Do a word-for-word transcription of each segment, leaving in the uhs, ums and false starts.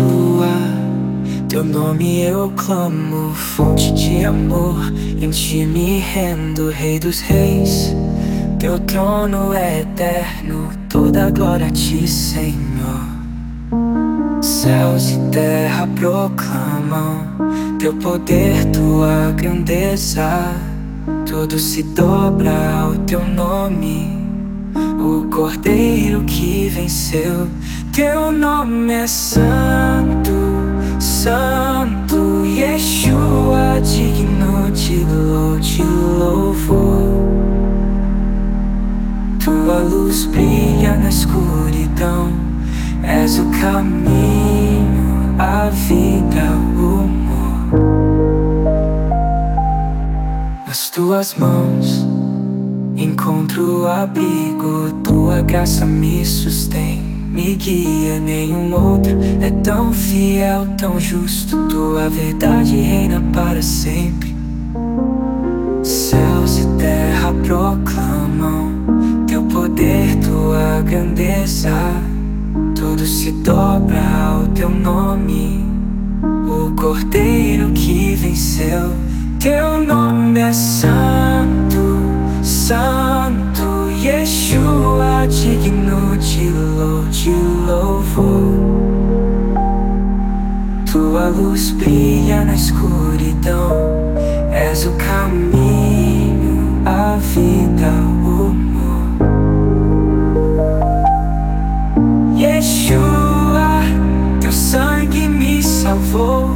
Yeshua, teu nome eu clamo, fonte de amor, em ti me rendo, Rei dos reis. Teu trono é eterno, toda glória a ti, Senhor. Céus e terra proclamam teu poder, tua grandeza. Tudo se dobra ao teu nome, o Cordeiro que venceu. Teu nome é santo, santo, Yeshua, digno de lou- de louvor. Tua luz brilha na escuridão, és o caminho, a vida, o amor. Nas tuas mãos encontro abrigo, tua graça me sustém, me guia, nenhum outro é tão fiel, tão justo. Tua verdade reina para sempre. Céus e terra proclamam teu poder, tua grandeza. Tudo se dobra ao teu nome, o Cordeiro que venceu. Teu nome é santo, santo, Yeshua, digno de lou- de louvor. Tua luz brilha na escuridão, és o caminho, a vida, o amor. Yeshua, teu sangue me salvou.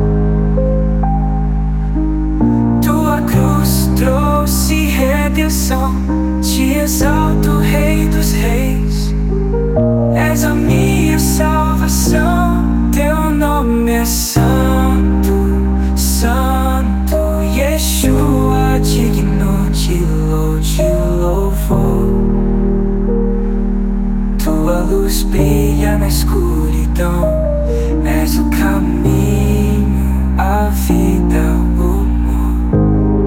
Tua cruz trouxe redenção. Te exalto, Rei dos reis, és a minha salvação. Teu nome é santo, santo, Yeshua, digno de lou- de louvor. Tua luz brilha na escuridão, és o caminho, a vida, o amor.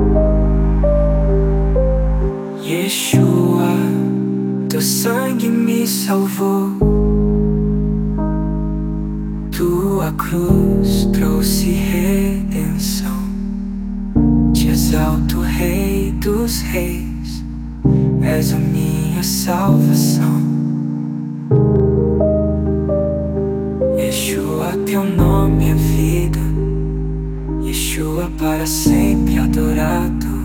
Yeshua, teu sangue me salvou. Tua cruz trouxe redenção. Te exalto, Rei dos reis, és a minha salvação. Yeshua, teu nome é vida, Yeshua, para sempre adorado.